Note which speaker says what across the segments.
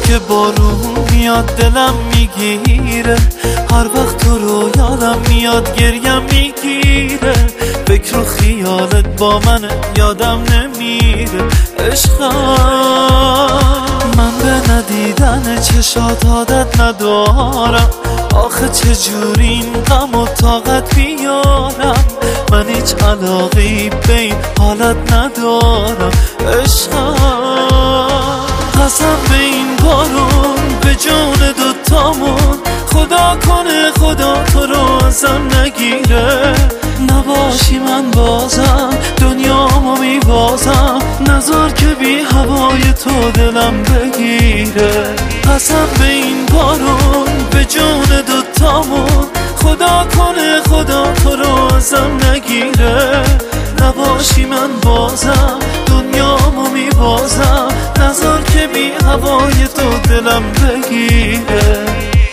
Speaker 1: که بارون میاد دلم میگیره، هر وقت تو رو یادم میاد گریم میگیره، فکر و خیالت با منه یادم نمیره. عشقم من به ندیدن چشات عادت ندارم، آخه چجوری این غم و طاقت بیارم، من هیچ علاقی به این حالت ندارم. عشقم قسم به این بارون به جون دوتامون، خدا کنه خدا تو رو ازم نگیره، نباشی من بازم دنیامو میبازم، نذار که بی هوای تو دلم بگیره. قسم به این بارون به جون دوتامون، خدا کنه خدا تو رو ازم نگیره، نباشی من بازم دنیامو میبازم، نذار که بی هوای تو دلم بگیره.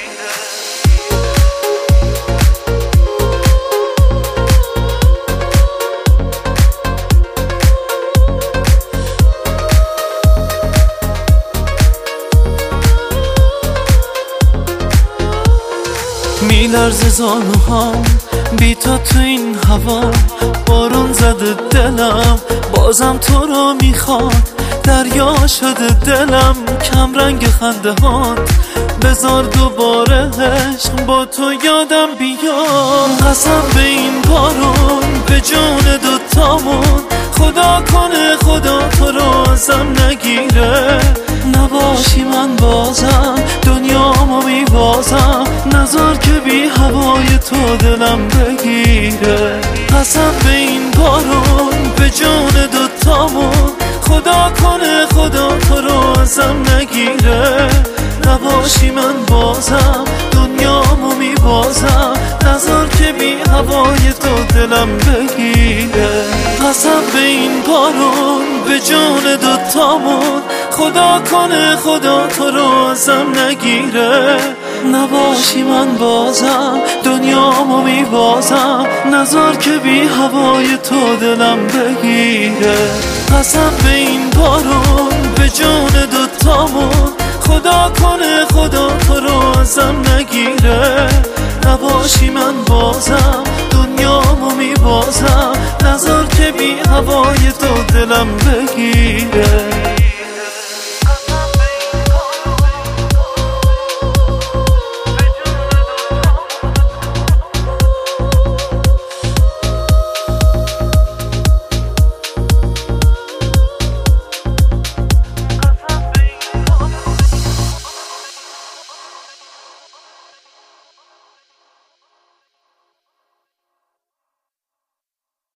Speaker 1: میلرزه زانوهام بی تو این هوا، بارون زده دلم بازم تو رو میخواد، دریا شده دلم کم رنگ خنده هات، بذار دوباره عشق با تو یادم بیاد. قسم به این بارون به جون دوتامون، خدا کنه خدا تو رو ازم نگیره، نباشی من بازم دنیامو میبازم، نذار که بی هوای تو دلم بگیره. قسم به این بارون به جون دوتامون، خدا کنه خدا تو رو ازم نگیره، نباشی من بازم دنیامو میبازم، نذار که بی هوای تو دلم بگیره. قسم به این بارون به جون دوتامون، خدا کنه خدا تو رو ازم نگیره، نباشی من بازم دنیامو میبازم، نذار که بی هوای تو دلم بگیره. قسم به این بارون به جون دوتامون، خدا کنه خدا تو رو ازم نگیره، نباشی من بازم دنیامو میبازم، نذار که بی هوای تو دلم بگیره.